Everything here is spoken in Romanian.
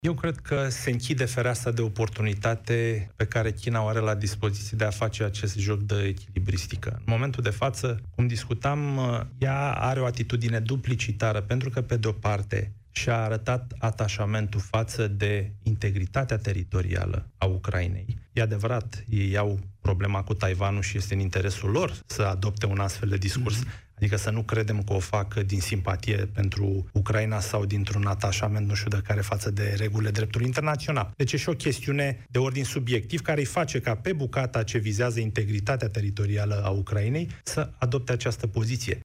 Eu cred că se închide fereastra de oportunitate pe care China o are la dispoziție de a face acest joc de echilibristică. În momentul de față, cum discutam, ea are o atitudine duplicitară, pentru că, pe de-o parte, și-a arătat atașamentul față de integritatea teritorială a Ucrainei. E adevărat, ei au problema cu Taiwanul și este în interesul lor să adopte un astfel de discurs. Adică să nu credem că o fac din simpatie pentru Ucraina sau dintr-un atașament nu știu de care față de regulile dreptului internațional. Deci e și o chestiune de ordin subiectiv care îi face ca pe bucata ce vizează integritatea teritorială a Ucrainei să adopte această poziție.